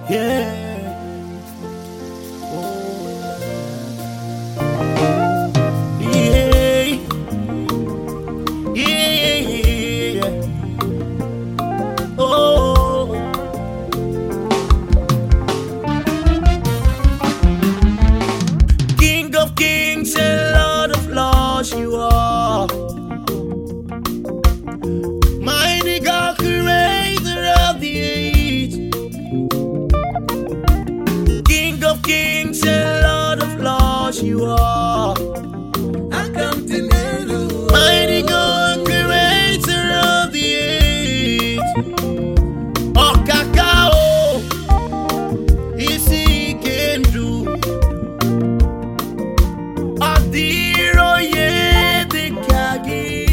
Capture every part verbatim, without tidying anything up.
Yeah. Oh, yeah. Yeah. Oh. King of kings and Lord of lords, you are. Mighty God, creator of the age. King of kings and Lord of lords, you are. I come to know you. Mighty God, creator of the age. Oh, Kakao, is he can do. Adiro ye de kagi.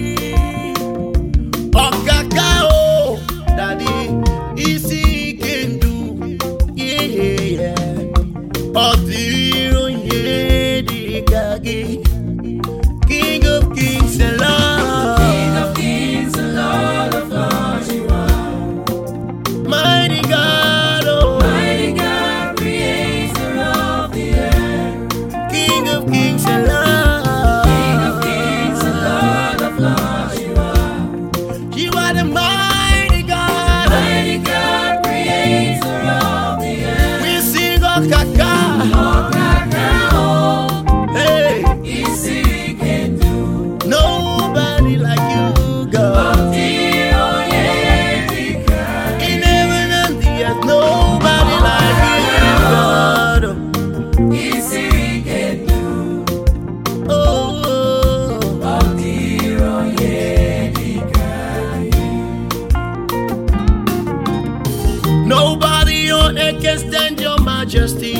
Oh, Kakao, daddy, is he can do. Yeah, yeah. Adiro ye de kagi. King of kings and Lord. King of kings and Lord of lords, you are. Mighty God, oh. Mighty God, creator of the earth. King of kings and Lord. King of kings and Lord of lords, you are. You are the mighty God. Mighty God, creator of the earth. We sing oh Kaka. Oh, Kakao, Hey, is he can do. nobody like you, God. Adiro ye de kagi. In heaven and the earth, nobody like you, God. Is he can do. Oh, Adiro ye de kagi. nobody on earth can stand your majesty.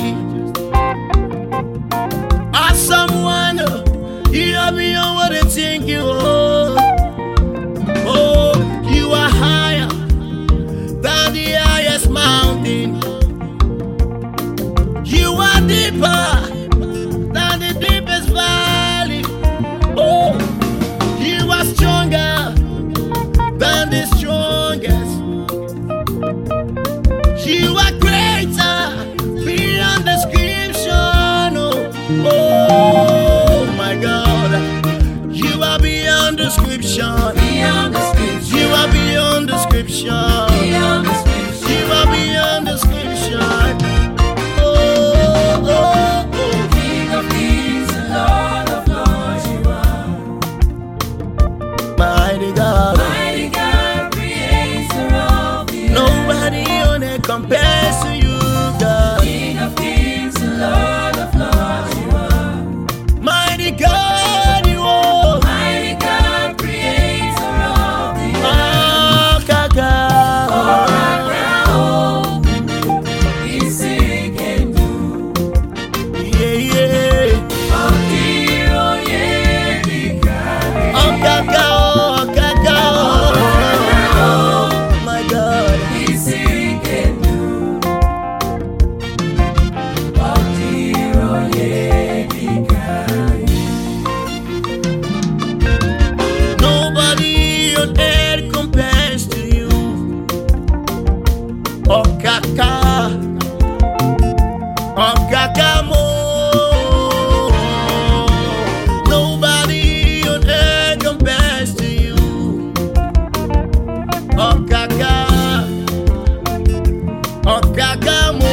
As someone, you are beyond what they think you are. Oh, you are higher than the highest mountain. You are deeper than the deepest valley. Oh, you are stronger than the strongest. You are greater beyond description. Oh, oh my God. You are beyond description. Beyond description. You are beyond description. Beyond description. You are beyond description. Oh, oh, oh. King of kings and Lord of lords, you are. Mighty God. Mighty God, creator of the earth. Nobody on it compares to you, God. King of kings and Lord of lords, you are. Mighty God, you are. Mighty God, creator of the earth. Oh, Kaka. Kakao, is he can do. Yeah, yeah. Adiro ye de kagi. Oh, Kaka, oh, Kaka. Oh, my God. Is he can do. Adiro ye de kagi. Nobody on earth compares to you. Oh, Kaka. Oh, Kakamo. Nobody on earth compares to you. Oh, Kaka. Oh, Kakamo.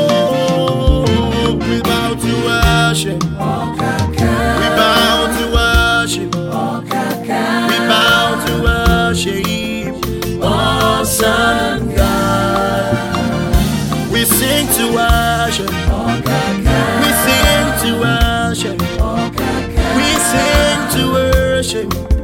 We bow to worship. Oh, Kaka. We bow to worship. Oh, Kaka. We bow to worship. Awesome God. We sing to worship. Oh, Kaka. We sing to worship. Oh, Kaka. We sing to worship.